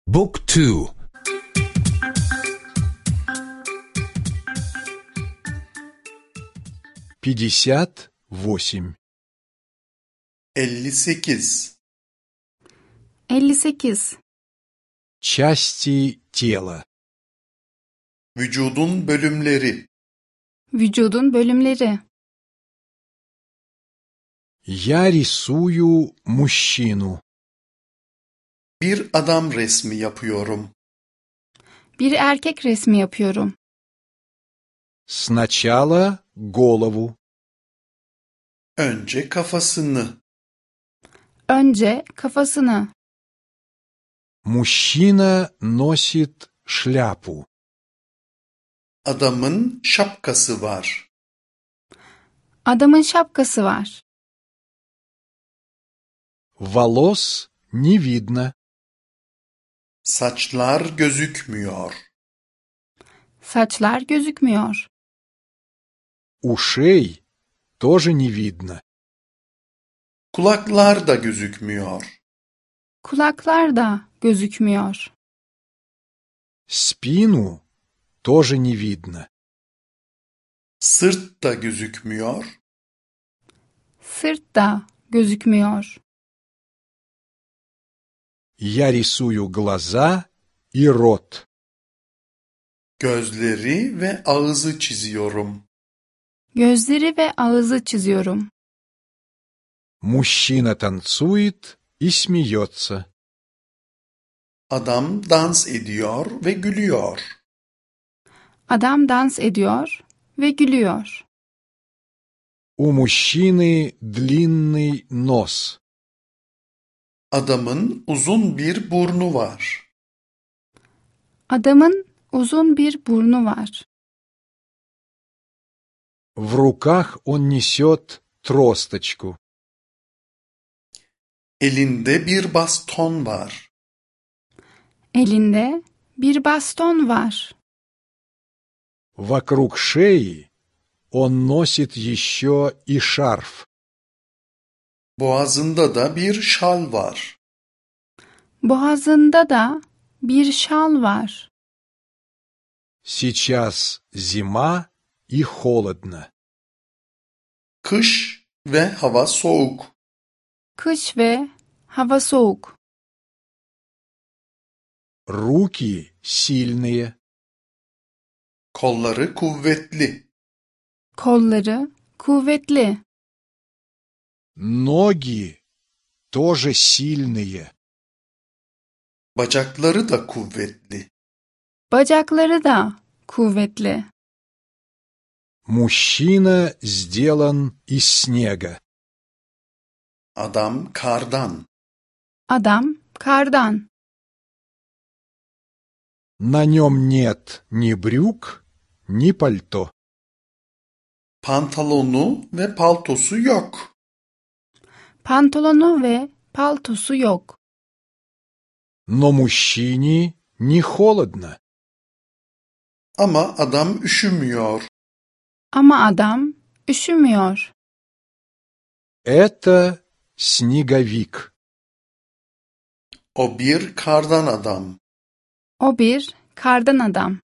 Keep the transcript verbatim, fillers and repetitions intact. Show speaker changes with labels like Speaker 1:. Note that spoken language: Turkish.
Speaker 1: Book two.
Speaker 2: пятьдесят восемь.
Speaker 3: elli sekiz.
Speaker 4: elli sekiz.
Speaker 2: Части тела.
Speaker 3: Vücudun bölümleri.
Speaker 4: Vücudun bölümleri.
Speaker 2: Я рисую мужчину.
Speaker 3: Bir adam resmi yapıyorum.
Speaker 4: Bir erkek resmi yapıyorum.
Speaker 2: Сначала голову.
Speaker 3: Önce kafasını.
Speaker 4: Önce kafasını.
Speaker 2: Мужчина носит шляпу.
Speaker 3: Adamın şapkası var.
Speaker 4: Adamın şapkası var.
Speaker 2: Волос не видно.
Speaker 3: Saçlar gözükmüyor.
Speaker 4: Saçlar gözükmüyor.
Speaker 2: Ушей тоже не видно.
Speaker 3: Kulaklar da gözükmüyor.
Speaker 4: Kulaklar da gözükmüyor.
Speaker 2: Спину тоже не видно.
Speaker 3: Sırt da gözükmüyor.
Speaker 4: Sırt da gözükmüyor.
Speaker 2: Я рисую глаза и рот.
Speaker 3: Gözleri ve ağzı çiziyorum.
Speaker 4: Gözleri ve ağzı çiziyorum.
Speaker 2: Мужчина танцует и смеется.
Speaker 3: Adam dans ediyor ve gülüyor.
Speaker 4: Adam dans ediyor ve gülüyor.
Speaker 2: У мужчины длинный нос.
Speaker 3: Adamın uzun bir burnu var.
Speaker 4: Adamın uzun bir burnu var.
Speaker 2: В руках он несет тросточку.
Speaker 3: Elinde bir baston var.
Speaker 4: Elinde bir baston var.
Speaker 2: Вокруг шеи он носит еще и шарф.
Speaker 3: Boğazında da bir şal var.
Speaker 4: Boğazında da bir şal var.
Speaker 2: Сейчас зима и холодно.
Speaker 3: Kış ve hava soğuk.
Speaker 4: Kış ve hava soğuk.
Speaker 2: Руки сильные.
Speaker 3: Kolları kuvvetli.
Speaker 4: Kolları kuvvetli.
Speaker 2: Ноги тоже сильные.
Speaker 3: Bacakları da kuvvetli.
Speaker 4: Bacakları da kuvvetli.
Speaker 2: Мужчина сделан из снега.
Speaker 3: Adam kardan.
Speaker 4: Adam kardan.
Speaker 2: На нем нет ни брюк, ни пальто.
Speaker 3: Pantolonu ve paltosu yok.
Speaker 4: Pantolonu ve paltosu yok.
Speaker 2: Но мужчине не холодно.
Speaker 3: Ama adam üşümüyor.
Speaker 4: Ama adam üşümüyor.
Speaker 2: Это снеговик.
Speaker 3: O bir kardan adam.
Speaker 4: O bir kardan adam.